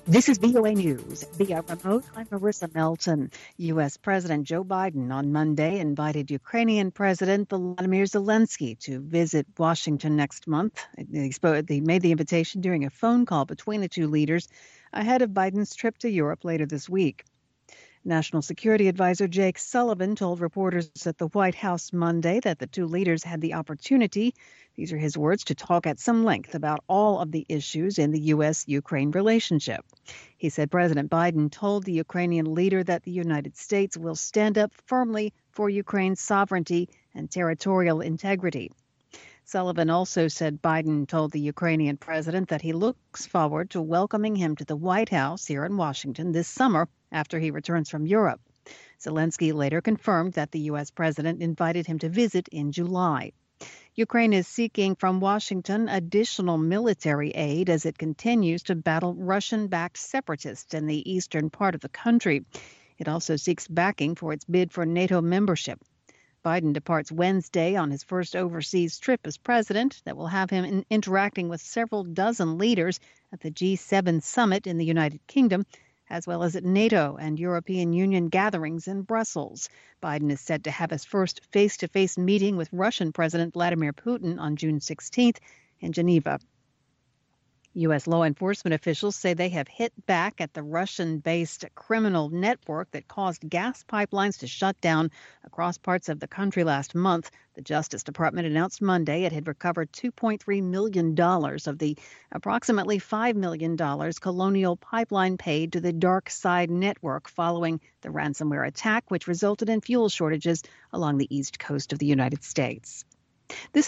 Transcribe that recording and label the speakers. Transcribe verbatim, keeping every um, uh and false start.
Speaker 1: This is V O A News via remote. I'm Marissa Melton. U S. President Joe Biden on Monday invited Ukrainian President Volodymyr Zelensky to visit Washington next month. They made the invitation during a phone call between the two leaders ahead of Biden's trip to Europe later this week. National Security Advisor Jake Sullivan told reporters at the White House Monday that the two leaders had the opportunity, these are his words, to talk at some length about all of the issues in the U S Ukraine relationship. He said President Biden told the Ukrainian leader that the United States will stand up firmly for Ukraine's sovereignty and territorial integrity. Sullivan also said Biden told the Ukrainian president that he looks forward to welcoming him to the White House here in Washington this summer after he returns from Europe. Zelensky later confirmed that the U S president invited him to visit in July. Ukraine is seeking from Washington additional military aid as it continues to battle Russian-backed separatists in the eastern part of the country. It also seeks backing for its bid for NATO membership. Biden departs Wednesday on his first overseas trip as president that will have him in interacting with several dozen leaders at the G seven summit in the United Kingdom, as well as at NATO and European Union gatherings in Brussels. Biden is set to have his first face-to-face meeting with Russian President Vladimir Putin on June sixteenth in Geneva. U S law enforcement officials say they have hit back at the Russian-based criminal network that caused gas pipelines to shut down across parts of the country last month. The Justice Department announced Monday it had recovered two point three million dollars of the approximately five million dollars Colonial Pipeline paid to the Dark Side network following the ransomware attack, which resulted in fuel shortages along the east coast of the United States. This